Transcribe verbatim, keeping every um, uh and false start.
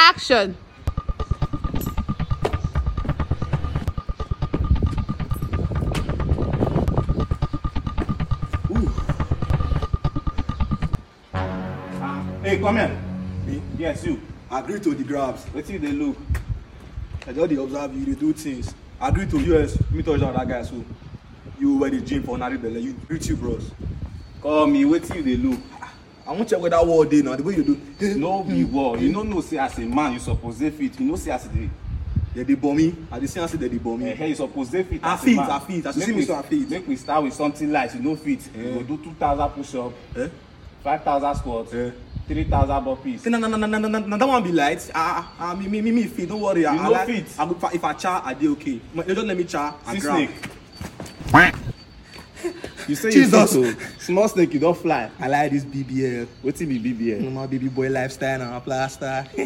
Action. Hey, come here. Me? Yes, you. Agree to the grabs. Let's see they look. I just dey observe you, they do things. Agree to U S, me touch down that guy so. You were the gym for Nari Bele, you greet you bros. Call me, wait till they look. I want check where that wall day now, the way you do. No be war. You don't know, say as a man, you suppose dey fit. You know, say as a day. They dey bomb me. I dey see say they dey bomb me. Eh, you suppose dey fit. I as a fit, man. I fit. As you Make see me we- so I fit. Make we start with something light. You know fit. Eh. You go do two thousand push-up, Eh? five thousand squats, Eh? three thousand burpees. Say, no, no, no, no, no, no, no, that one be light. Ah, ah, me, me, me, me fit. Don't worry. I, You I no like, fit. I, if, I, if I char, I dey okay. You just let me char and See grab. snake. You say Jesus. you fit to small snake, you don't fly. I like this B B L. Wetin be B B L? Normal baby boy lifestyle and plaster.